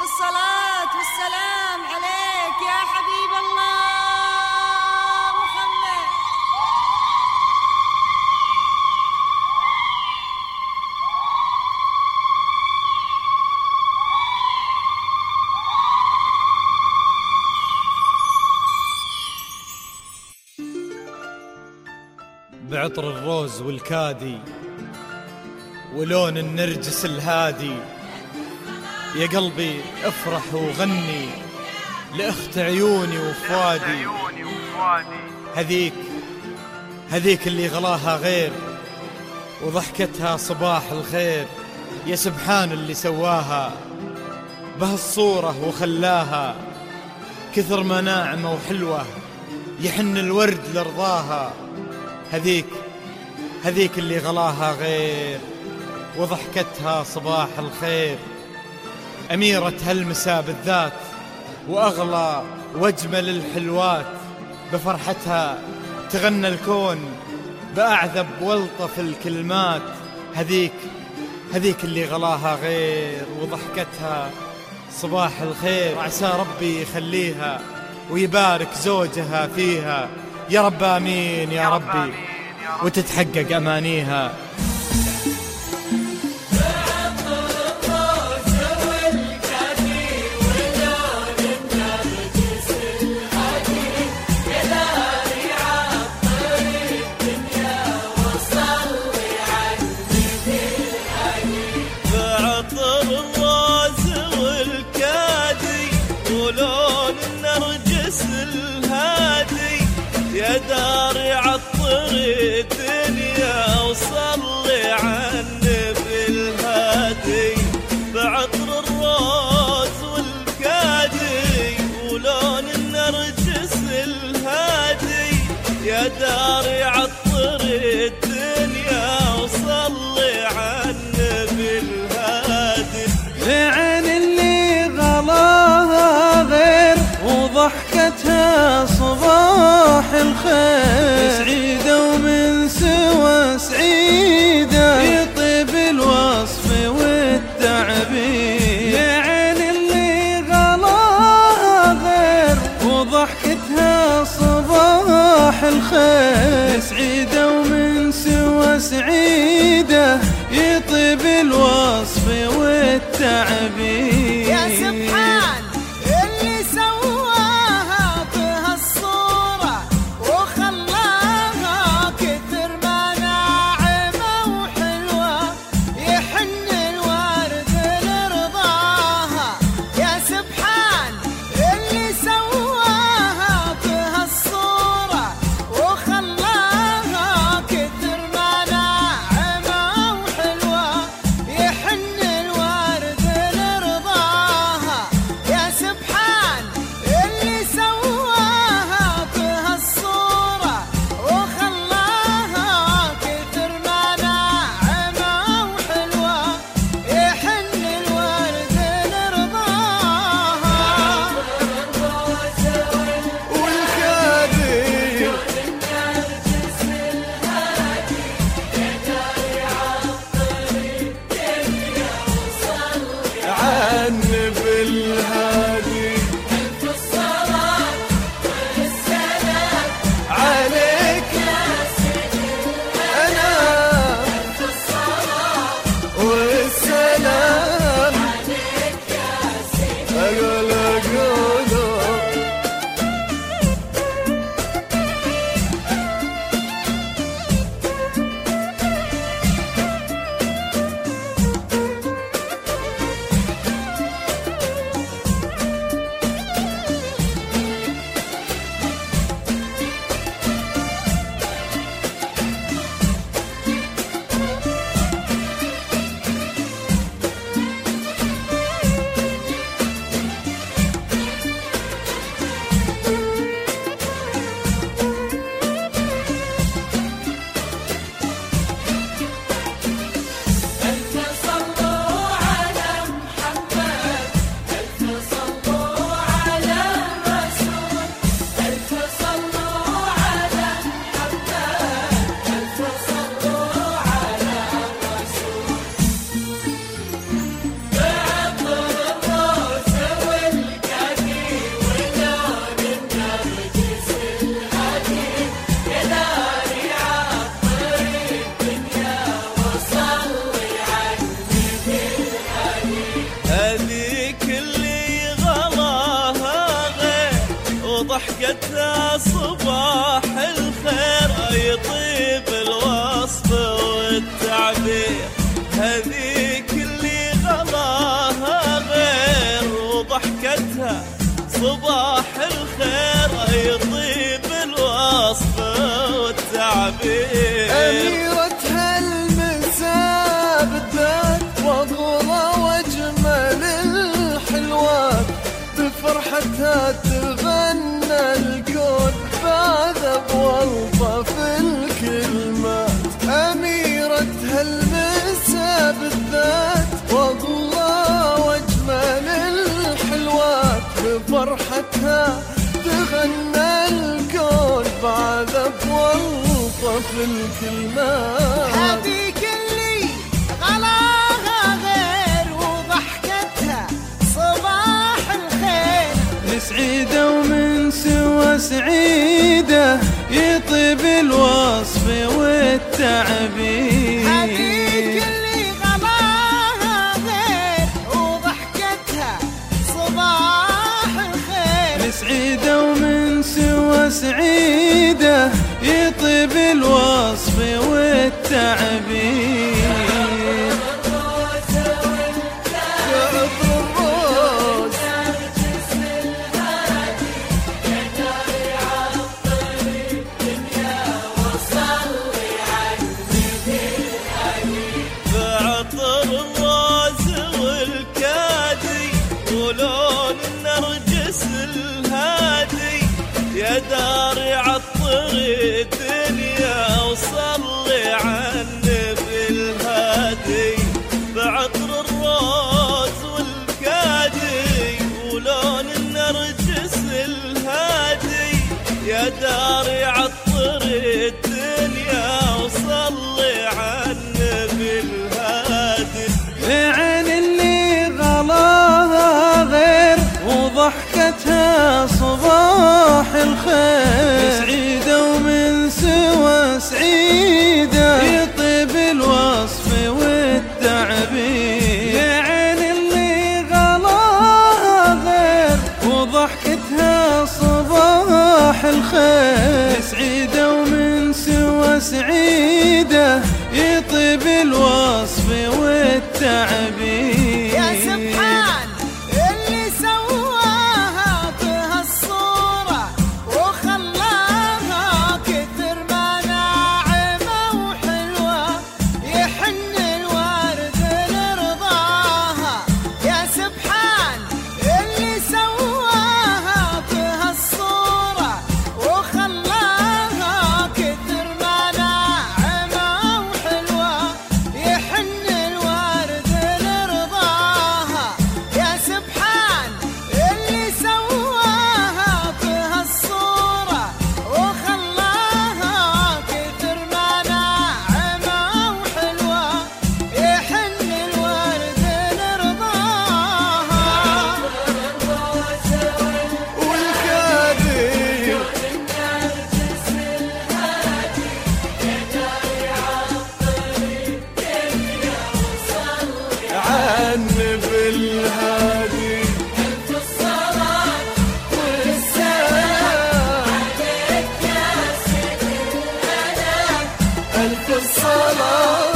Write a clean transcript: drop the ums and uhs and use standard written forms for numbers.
الصلاة والسلام عليك يا حبيب الله محمد. بعطر الروز والكادي ولون النرجس الهادي، يا قلبي افرح وغني لأخت عيوني وفؤادي. هذيك اللي غلاها غير وضحكتها صباح الخير، يا سبحان اللي سواها بهالصورة وخلاها كثر ما ناعمة وحلوة يحن الورد لرضاها. هذيك اللي غلاها غير وضحكتها صباح الخير، أميرة هالمساء بالذات وأغلى وأجمل الحلوات، بفرحتها تغنى الكون بأعذب والطف الكلمات. هذيك اللي غلاها غير وضحكتها صباح الخير، وعسى ربي يخليها ويبارك زوجها فيها، يا رب آمين يا ربي وتتحقق أمانيها. يا داري عطر الدنيا وصلي على النبي الهادي، بعطر الروز والكادي ولون النرجس الهادي، يا داري عطر الدنيا وصلي على النبي الهادي. العين اللي غلاها غير وضحكتها صباح الخير، سعيدة ومن سوى سعيدة يطيب الوصف والتعبير. يا عين اللي غلاها غير وضحكتها صباح الخير، سعيدة ومن سوى سعيدة يطيب الوصف والتعبير. يا سبحان اللي سواها بهالصورة وخلاها كثر ما ناعمة وحلوة يحن الورد لرضاها. يا سبحان اللي سواها بهالصورة وخلاها كثر ما ناعمة وحلوة يحن الورد لرضاها. هذيك اللي غلاها غير وضحكتها صباح الخير يطيب الوصف والتعبير. أميرة هالمساء بالذات وأغلى وأجمل الحلوات بفرحتها تغنى الكون بعذب والطف الكلمات. أميرة هالمساء بالذات وأغلى وأجمل الحلوات بفرحتها تغنى الكون بعذب والطف الكلمات. هذيك اللي غلاها غير وضحكتها صباح الخير سعيدة ومن سوى سعيدة يطيب الوصف والتعبير. هذيك اللي غلاها غير وضحكتها صباح الخير سعيدة ومن سوى سعيدة يطيب الوصف والتعبير. بعطر الراس والكادي ولون النرجس الهادي يا داري عطر الدنيا وصلي على النبي الهادي. بعطر الراس والكادي ولون النرجس الهادي يا داري عطر الدنيا وصلي على النبي الهادي. عين اللي غلاها غير وضحكتها صباح الخير سعيدة ومن سوى سعيدة يطيب الوصف والتعبير. عين اللي غلاها غير وضحكتها صباح الخير سعيدة ومن سوى سعيدة يطيب الوصف والتعبير. يا سبحان اللي سواها بهالصورة وخلاها كثر ما ناعمة وحلوة يحن الورد لرضاها. يا سبحان اللي سواها بهالصورة وخلاها كثر ما ناعمة وحلوة يحن الورد لرضاها. يا سبحان اللي سواها بهالصورة وخلاها كثر ما ناعمة وحلوة يحن الورد لرضاها. والكادي عن بالهادي والسلام ألف الصلاة